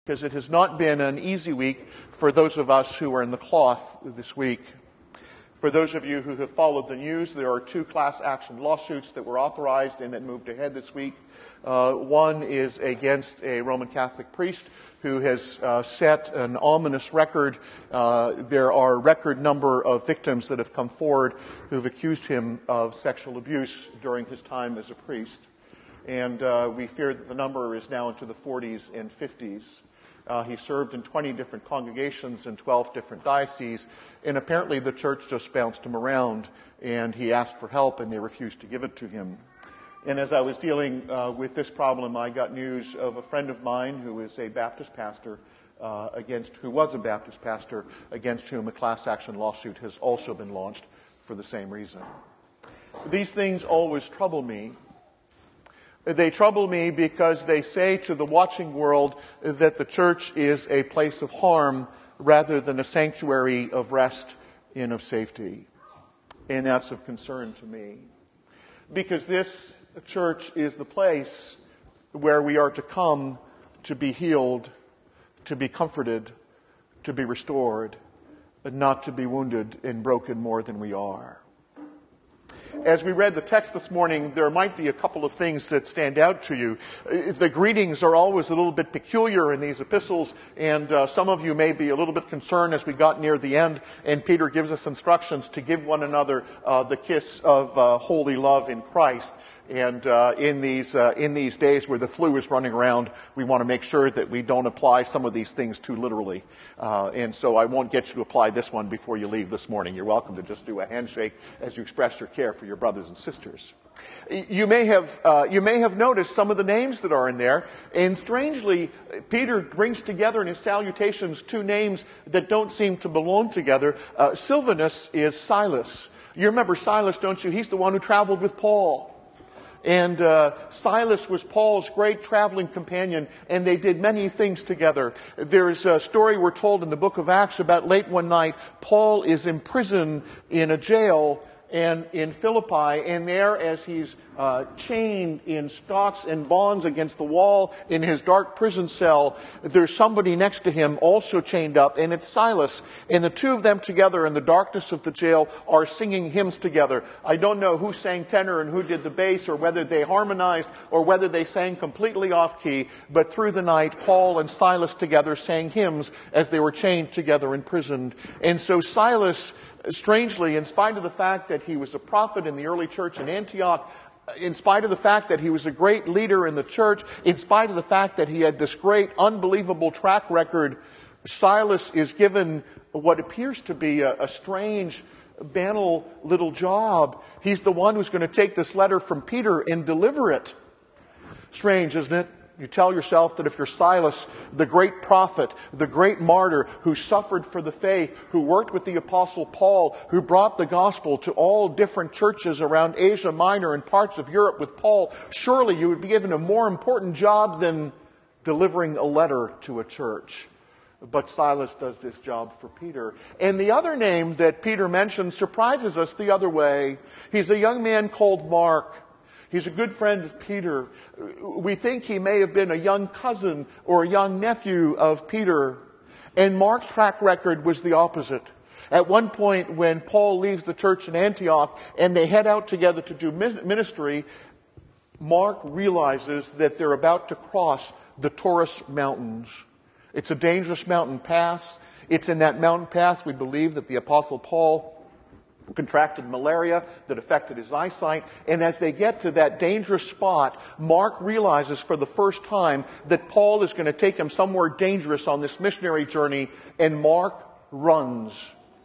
because it has not been an easy week for those of us who are in the cloth this week. For those of you who have followed the news, there are 2 class action lawsuits that were authorized and that moved ahead this week. One is against a Roman Catholic priest who has set an ominous record. There are a record number of victims that have come forward who have accused him of sexual abuse during his time as a priest. And we fear that the number is now into the 40s and 50s. He served in 20 different congregations in 12 different dioceses, and apparently the church just bounced him around, and he asked for help, and they refused to give it to him. And as I was dealing with this problem, I got news of a friend of mine who is a Baptist pastor, against whom a class action lawsuit has also been launched for the same reason. These things always trouble me. They trouble me because they say to the watching world that the church is a place of harm rather than a sanctuary of rest and of safety. And that's of concern to me. Because this church is the place where we are to come to be healed, to be comforted, to be restored, and not to be wounded and broken more than we are. As we read the text this morning, there might be a couple of things that stand out to you. The greetings are always a little bit peculiar in these epistles, and some of you may be a little bit concerned as we got near the end, and Peter gives us instructions to give one another the kiss of holy love in Christ. And in these days where the flu is running around, we want to make sure that we don't apply some of these things too literally. And so I won't get you to apply this one before you leave this morning. You're welcome to just do a handshake as you express your care for your brothers and sisters. You may have noticed some of the names that are in there. And strangely, Peter brings together in his salutations 2 names that don't seem to belong together. Silvanus is Silas. You remember Silas, don't you? He's the one who traveled with Paul. And Silas was Paul's great traveling companion, and they did many things together. There's a story we're told in the book of Acts about late one night, Paul is imprisoned in a jail and in Philippi, and there as he's chained in stocks and bonds against the wall in his dark prison cell, there's somebody next to him also chained up, and it's Silas. And the 2 of them together in the darkness of the jail are singing hymns together. I don't know who sang tenor and who did the bass, or whether they harmonized, or whether they sang completely off key, but through the night, Paul and Silas together sang hymns as they were chained together imprisoned. And so Silas, strangely, in spite of the fact that he was a prophet in the early church in Antioch, in spite of the fact that he was a great leader in the church, in spite of the fact that he had this great, unbelievable track record, Silas is given what appears to be a strange, banal little job. He's the one who's going to take this letter from Peter and deliver it. Strange, isn't it? You tell yourself that if you're Silas, the great prophet, the great martyr who suffered for the faith, who worked with the Apostle Paul, who brought the gospel to all different churches around Asia Minor and parts of Europe with Paul, surely you would be given a more important job than delivering a letter to a church. But Silas does this job for Peter. And the other name that Peter mentions surprises us the other way. He's a young man called Mark. He's a good friend of Peter. We think he may have been a young cousin or a young nephew of Peter. And Mark's track record was the opposite. At one point, when Paul leaves the church in Antioch and they head out together to do ministry, Mark realizes that they're about to cross the Taurus Mountains. It's a dangerous mountain pass. It's in that mountain pass we believe that the Apostle Paul contracted malaria that affected his eyesight. And as they get to that dangerous spot, Mark realizes for the first time that Paul is going to take him somewhere dangerous on this missionary journey. And Mark runs.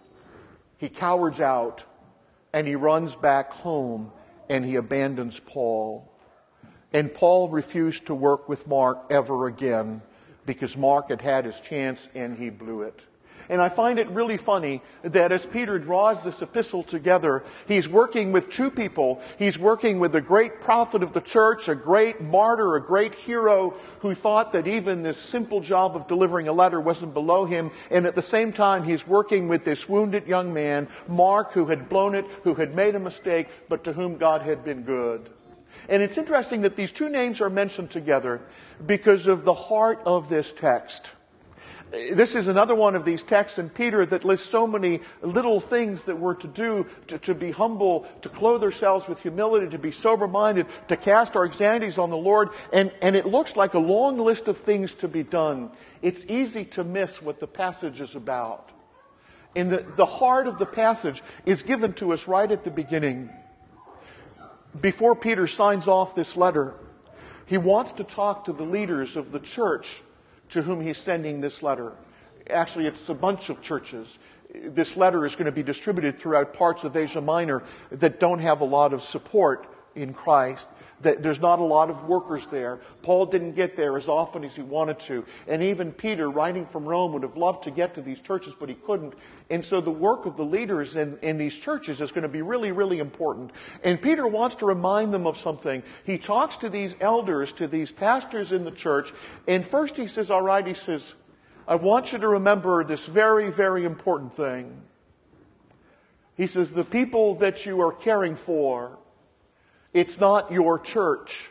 He cowers out and he runs back home and he abandons Paul. And Paul refused to work with Mark ever again because Mark had had his chance and he blew it. And I find it really funny that as Peter draws this epistle together, he's working with 2 people. He's working with a great prophet of the church, a great martyr, a great hero who thought that even this simple job of delivering a letter wasn't below him. And at the same time, he's working with this wounded young man, Mark, who had blown it, who had made a mistake, but to whom God had been good. And it's interesting that these two names are mentioned together because of the heart of this text. This is another one of these texts in Peter that lists so many little things that we're to do, to be humble, to clothe ourselves with humility, to be sober-minded, to cast our anxieties on the Lord. And it looks like a long list of things to be done. It's easy to miss what the passage is about. And the heart of the passage is given to us right at the beginning. Before Peter signs off this letter, he wants to talk to the leaders of the church to whom he's sending this letter. Actually, it's a bunch of churches. This letter is going to be distributed throughout parts of Asia Minor that don't have a lot of support in Christ. There's not a lot of workers there. Paul didn't get there as often as he wanted to. And even Peter, writing from Rome, would have loved to get to these churches, but he couldn't. And so the work of the leaders in these churches is going to be really, really important. And Peter wants to remind them of something. He talks to these elders, to these pastors in the church. And first he says, all right, he says, I want you to remember this very, very important thing. He says, the people that you are caring for, it's not your church.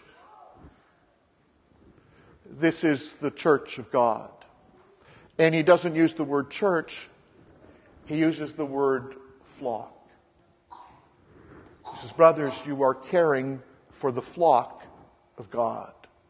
This is the church of God. And he doesn't use the word church. He uses the word flock. He says, brothers, you are caring for the flock of God.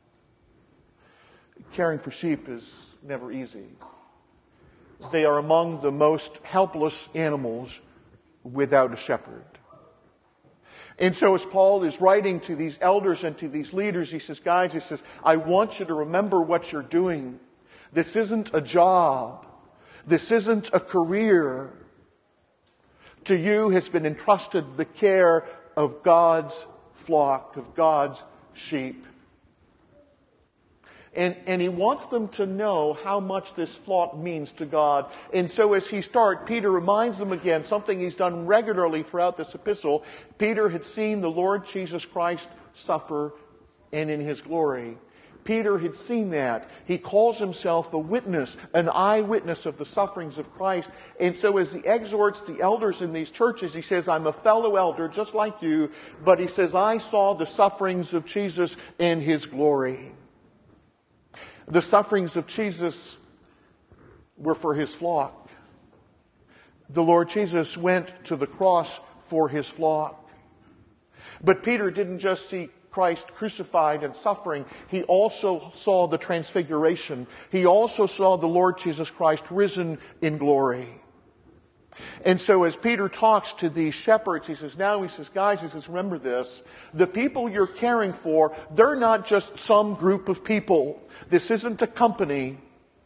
Caring for sheep is never easy. They are among the most helpless animals without a shepherd. And so as Paul is writing to these elders and to these leaders, he says, guys, he says, I want you to remember what you're doing. This isn't a job. This isn't a career. To you has been entrusted the care of God's flock, of God's sheep. And he wants them to know how much this flock means to God. And so as he starts, Peter reminds them again, something he's done regularly throughout this epistle. Peter had seen the Lord Jesus Christ suffer and in his glory. Peter had seen that. He calls himself a witness, an eyewitness of the sufferings of Christ. And so as he exhorts the elders in these churches, he says, I'm a fellow elder just like you, but he says, I saw the sufferings of Jesus and his glory. The sufferings of Jesus were for his flock. The Lord Jesus went to the cross for his flock. But Peter didn't just see Christ crucified and suffering. He also saw the transfiguration. He also saw the Lord Jesus Christ risen in glory. And so as Peter talks to these shepherds, he says, guys, he says, remember this. The people you're caring for, they're not just some group of people. This isn't a company.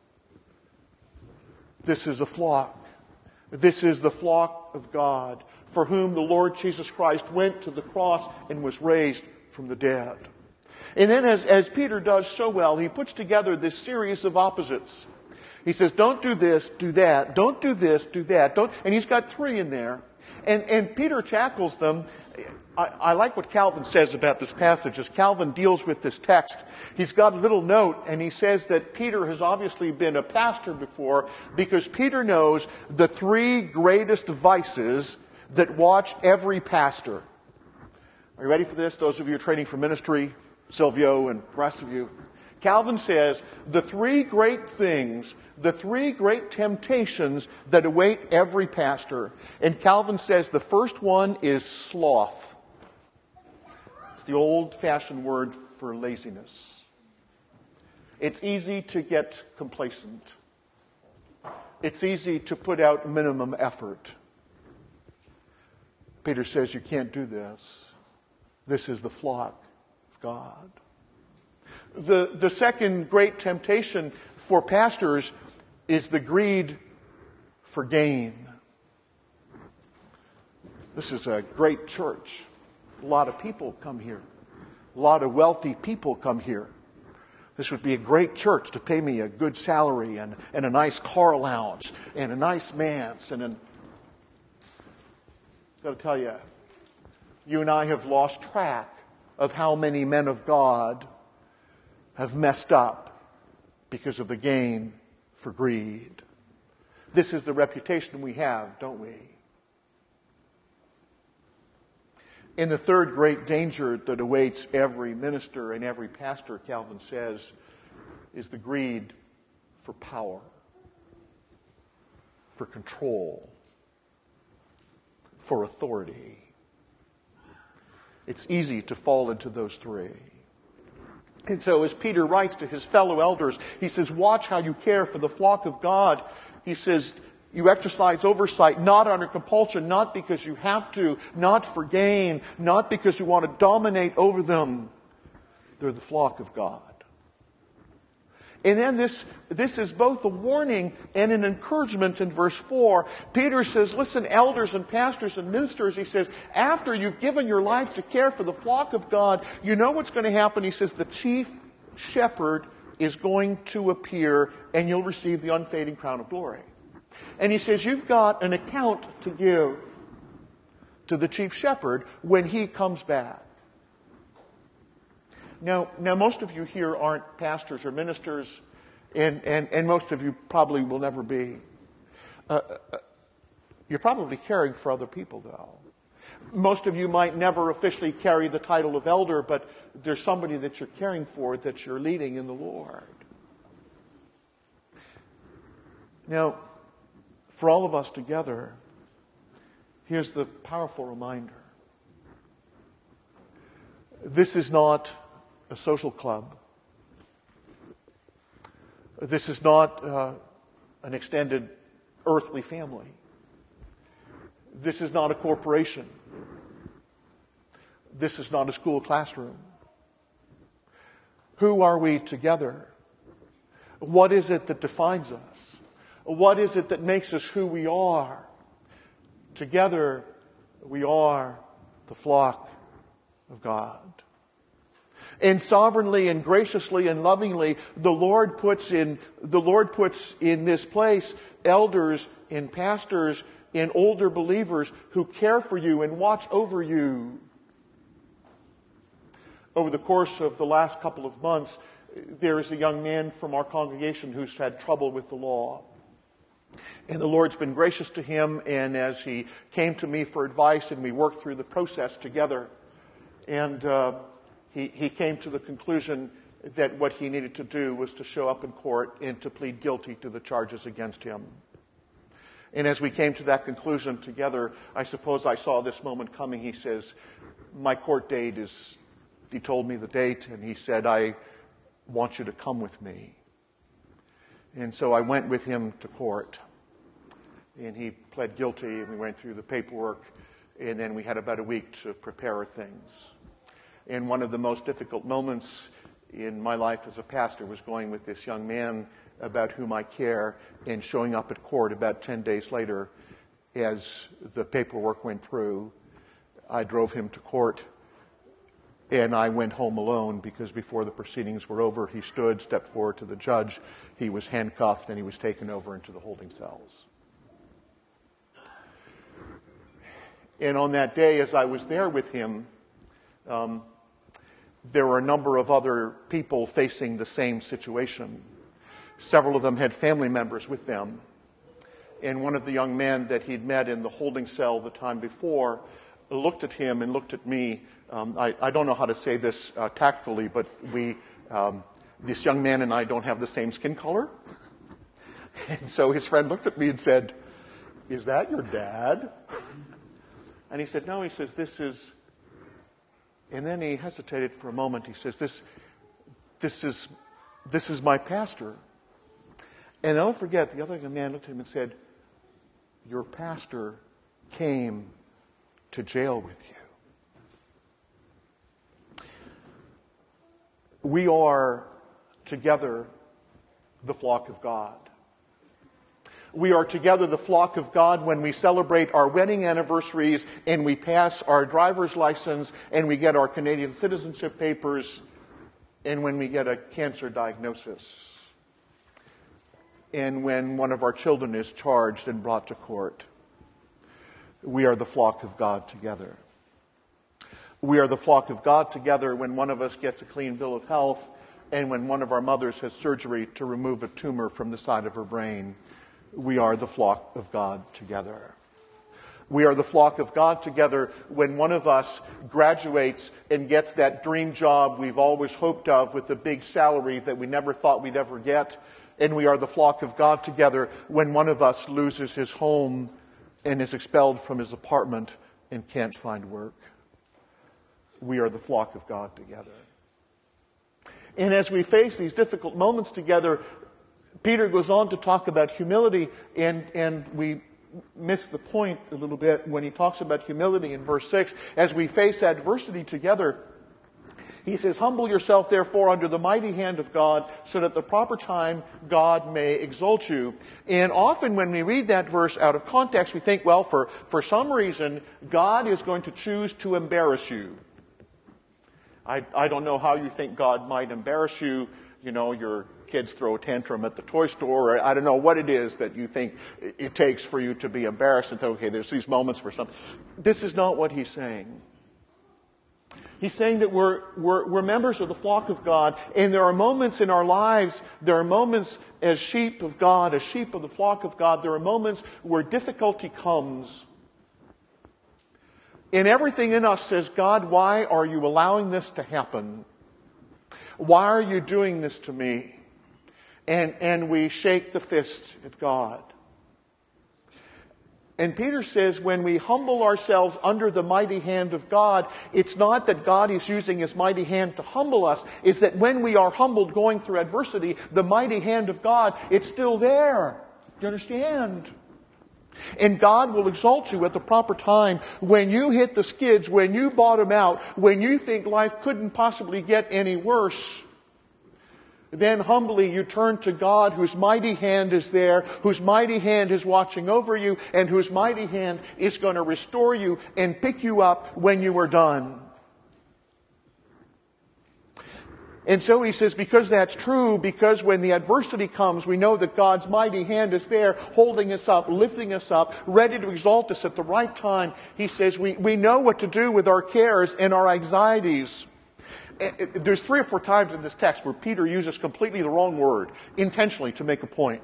This is a flock. This is the flock of God, for whom the Lord Jesus Christ went to the cross and was raised from the dead. And then as Peter does so well, he puts together this series of opposites. He says, don't do this, do that. Don't do this, do that. Don't. And he's got 3 in there. And Peter tackles them. I like what Calvin says about this passage. As Calvin deals with this text, he's got a little note, and he says that Peter has obviously been a pastor before, because Peter knows the 3 greatest vices that watch every pastor. Are you ready for this? Those of you who are training for ministry, Silvio and the rest of you. Calvin says the 3 great things, the 3 great temptations that await every pastor. And Calvin says the first one is sloth. It's the old-fashioned word for laziness. It's easy to get complacent. It's easy to put out minimum effort. Peter says you can't do this. This is the flock of God. The second great temptation for pastors is the greed for gain. This is a great church. A lot of people come here. A lot of wealthy people come here. This would be a great church to pay me a good salary and a nice car allowance and a nice manse. I've got to tell you, you and I have lost track of how many men of God have messed up because of the gain for greed. This is the reputation we have, don't we? And the third great danger that awaits every minister and every pastor, Calvin says, is the greed for power, for control, for authority. It's easy to fall into those three. And so as Peter writes to his fellow elders, he says, watch how you care for the flock of God. He says, you exercise oversight, not under compulsion, not because you have to, not for gain, not because you want to dominate over them. They're the flock of God. And then this is both a warning and an encouragement in verse 4. Peter says, listen, elders and pastors and ministers, he says, after you've given your life to care for the flock of God, you know what's going to happen. He says, the chief shepherd is going to appear and you'll receive the unfading crown of glory. And he says, you've got an account to give to the chief shepherd when he comes back. Now, most of you here aren't pastors or ministers, and most of you probably will never be. You're probably caring for other people, though. Most of you might never officially carry the title of elder, but there's somebody that you're caring for, that you're leading in the Lord. Now, for all of us together, here's the powerful reminder. This is not a social club. This is not an extended earthly family. This is not a corporation. This is not a school classroom. Who are we together? What is it that defines us? What is it that makes us who we are? Together, we are the flock of God. And sovereignly and graciously and lovingly, the Lord puts in this place elders and pastors and older believers who care for you and watch over you. Over the course of the last couple of months, there is a young man from our congregation who's had trouble with the law. And the Lord's been gracious to him, and as he came to me for advice and we worked through the process together, and he came to the conclusion that what he needed to do was to show up in court and to plead guilty to the charges against him. And as we came to that conclusion together, I suppose I saw this moment coming. He says, my court date is, he told me the date, and he said, I want you to come with me. And so I went with him to court. And he pled guilty, and we went through the paperwork, and then we had about a week to prepare things. And one of the most difficult moments in my life as a pastor was going with this young man about whom I care and showing up at court about 10 days later as the paperwork went through. I drove him to court, and I went home alone because before the proceedings were over, he stood, stepped forward to the judge. He was handcuffed, and he was taken over into the holding cells. And on that day, as I was there with him, there were a number of other people facing the same situation. Several of them had family members with them. And one of the young men that he'd met in the holding cell the time before looked at him and looked at me. I don't know how to say this tactfully, but this young man and I don't have the same skin color. And so his friend looked at me and said, "Is that your dad?" And he said, "No," he says, "This is..." And then he hesitated for a moment. He says, this is my pastor. And I'll never forget, the other young man looked at him and said, "Your pastor came to jail with you." We are together the flock of God. We are together the flock of God when we celebrate our wedding anniversaries and we pass our driver's license and we get our Canadian citizenship papers and when we get a cancer diagnosis and when one of our children is charged and brought to court. We are the flock of God together. We are the flock of God together when one of us gets a clean bill of health and when one of our mothers has surgery to remove a tumor from the side of her brain. We are the flock of God together. We are the flock of God together when one of us graduates and gets that dream job we've always hoped of with the big salary that we never thought we'd ever get. And we are the flock of God together when one of us loses his home and is expelled from his apartment and can't find work. We are the flock of God together. And as we face these difficult moments together, Peter goes on to talk about humility, and we miss the point a little bit when he talks about humility in verse 6. As we face adversity together, he says, "Humble yourself, therefore, under the mighty hand of God, so that at the proper time God may exalt you." And often when we read that verse out of context, we think, well, for some reason, God is going to choose to embarrass you. I don't know how you think God might embarrass you. You know, your kids throw a tantrum at the toy store, or I don't know what it is that you think it takes for you to be embarrassed and think, okay, there's these moments for some. This is not what he's saying. He's saying that we're members of the flock of God, and there are moments in our lives, there are moments as sheep of God, as sheep of the flock of God, there are moments where difficulty comes. And everything in us says, God, why are you allowing this to happen? Why are you doing this to me? And we shake the fist at God. And Peter says when we humble ourselves under the mighty hand of God, it's not that God is using his mighty hand to humble us. It's that when we are humbled going through adversity, the mighty hand of God, it's still there. Do you understand? And God will exalt you at the proper time when you hit the skids, when you bottom out, when you think life couldn't possibly get any worse. Then humbly you turn to God, whose mighty hand is there, whose mighty hand is watching over you, and whose mighty hand is going to restore you and pick you up when you are done. And so he says, because that's true, because when the adversity comes, we know that God's mighty hand is there, holding us up, lifting us up, ready to exalt us at the right time. He says, we know what to do with our cares and our anxieties. There's 3 or 4 times in this text where Peter uses completely the wrong word, intentionally to make a point.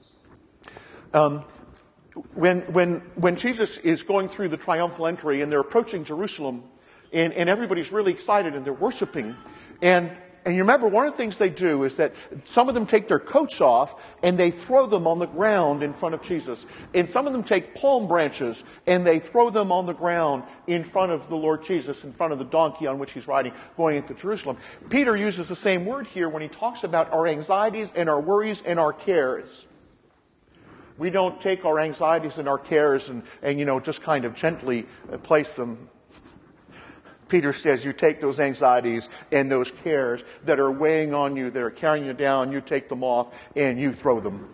When Jesus is going through the triumphal entry and they're approaching Jerusalem, and everybody's really excited and they're worshiping, and you remember, one of the things they do is that some of them take their coats off and they throw them on the ground in front of Jesus. And some of them take palm branches and they throw them on the ground in front of the Lord Jesus, in front of the donkey on which he's riding, going into Jerusalem. Peter uses the same word here when he talks about our anxieties and our worries and our cares. We don't take our anxieties and our cares and just kind of gently place them. Peter says you take those anxieties and those cares that are weighing on you, that are carrying you down, you take them off and you throw them.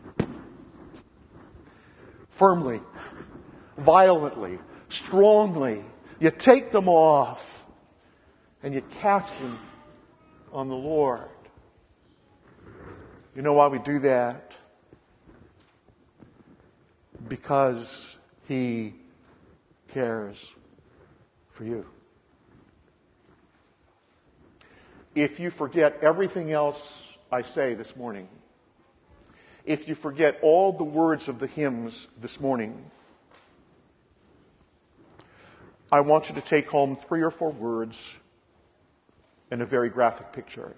Firmly, violently, strongly. You take them off and you cast them on the Lord. You know why we do that? Because he cares for you. If you forget everything else I say this morning, if you forget all the words of the hymns this morning, I want you to take home 3 or 4 words and a very graphic picture.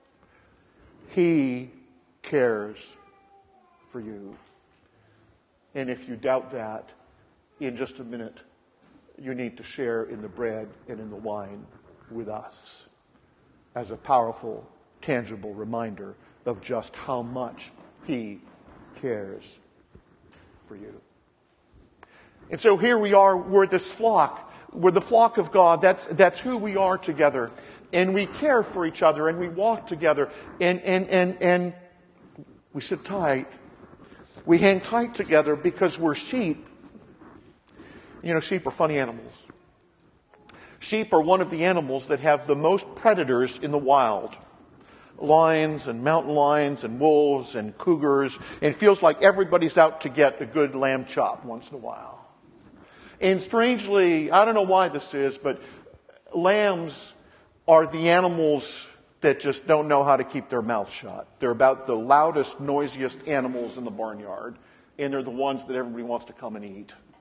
He cares for you. And if you doubt that, in just a minute, you need to share in the bread and in the wine with us, as a powerful, tangible reminder of just how much he cares for you. And so here we are, we're this flock. We're the flock of God. That's who we are together. And we care for each other, and we walk together, and we sit tight. We hang tight together because we're sheep. Sheep are funny animals. Sheep are one of the animals that have the most predators in the wild. Lions and mountain lions and wolves and cougars. And it feels like everybody's out to get a good lamb chop once in a while. And strangely, I don't know why this is, but lambs are the animals that just don't know how to keep their mouth shut. They're about the loudest, noisiest animals in the barnyard. And they're the ones that everybody wants to come and eat.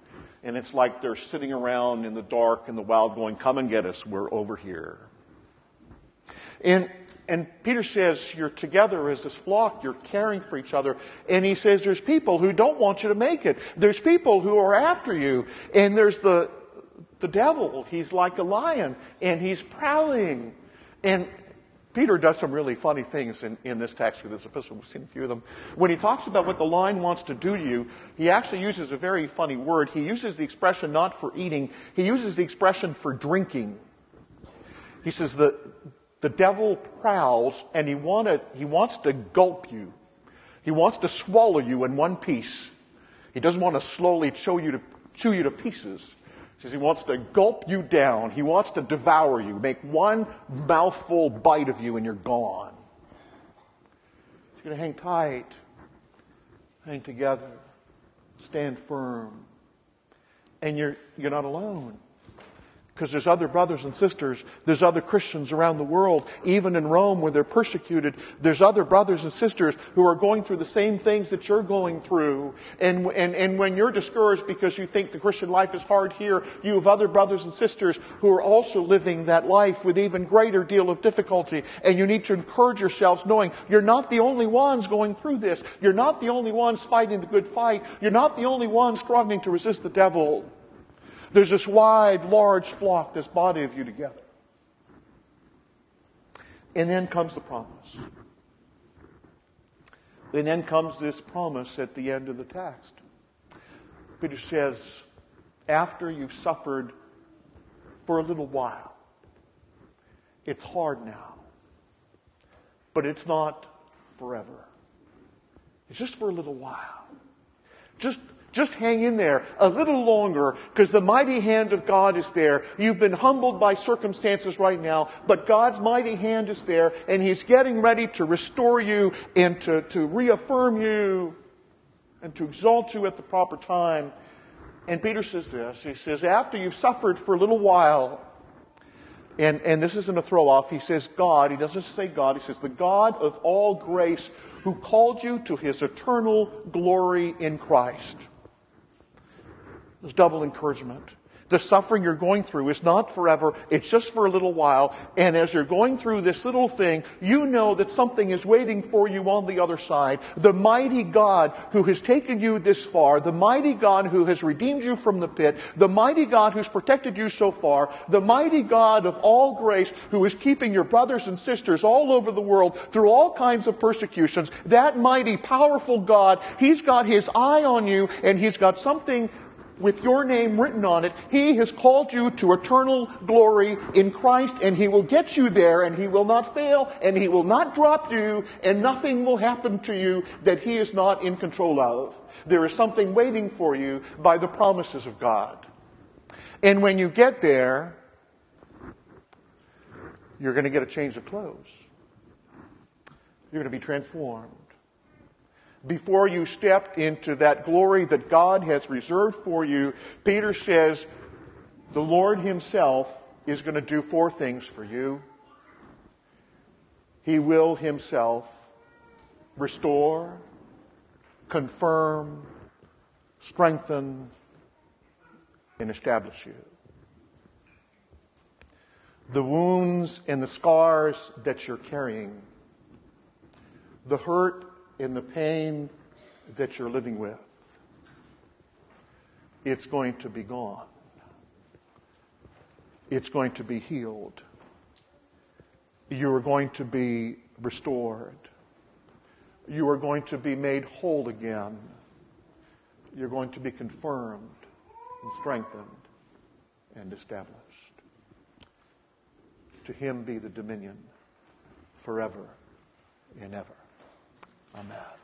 And it's like they're sitting around in the dark and the wild going, come and get us, we're over here. And Peter says, you're together as this flock, you're caring for each other. And he says, there's people who don't want you to make it. There's people who are after you. And there's the devil. He's like a lion, and he's prowling. And Peter does some really funny things in this text with this epistle. We've seen a few of them. When he talks about what the lion wants to do to you, he actually uses a very funny word. He uses the expression not for eating. He uses the expression for drinking. He says the devil prowls, and he wants to gulp you. He wants to swallow you in one piece. He doesn't want to slowly chew you to pieces. He says he wants to gulp you down. He wants to devour you, make one mouthful bite of you, and you're gone. You're going to hang tight, hang together, stand firm. And you're not alone. Because there's other brothers and sisters. There's other Christians around the world, even in Rome where they're persecuted. There's other brothers and sisters who are going through the same things that you're going through. And when you're discouraged because you think the Christian life is hard here, you have other brothers and sisters who are also living that life with even greater deal of difficulty. And you need to encourage yourselves knowing you're not the only ones going through this. You're not the only ones fighting the good fight. You're not the only ones struggling to resist the devil. There's this wide, large flock, this body of you together. And then comes the promise. And then comes this promise at the end of the text. Peter says, after you've suffered for a little while, it's hard now, but it's not forever. It's just for a little while. Just hang in there a little longer, because the mighty hand of God is there. You've been humbled by circumstances right now, but God's mighty hand is there, and He's getting ready to restore you and to reaffirm you and to exalt you at the proper time. And Peter says this. He says, after you've suffered for a little while, and this isn't a throw-off, he says God, he doesn't say God, he says the God of all grace who called you to His eternal glory in Christ. There's double encouragement. The suffering you're going through is not forever. It's just for a little while. And as you're going through this little thing, you know that something is waiting for you on the other side. The mighty God who has taken you this far, the mighty God who has redeemed you from the pit, the mighty God who's protected you so far, the mighty God of all grace who is keeping your brothers and sisters all over the world through all kinds of persecutions, that mighty, powerful God, He's got His eye on you, and He's got something with your name written on it. He has called you to eternal glory in Christ, and He will get you there, and He will not fail, and He will not drop you, and nothing will happen to you that He is not in control of. There is something waiting for you by the promises of God. And when you get there, you're going to get a change of clothes. You're going to be transformed. Before you step into that glory that God has reserved for you, Peter says, the Lord Himself is going to do 4 things for you. He will Himself restore, confirm, strengthen, and establish you. The wounds and the scars that you're carrying, the hurt and the pain that you're living with, it's going to be gone. It's going to be healed. You are going to be restored. You are going to be made whole again. You're going to be confirmed and strengthened and established. To Him be the dominion forever and ever. Amen.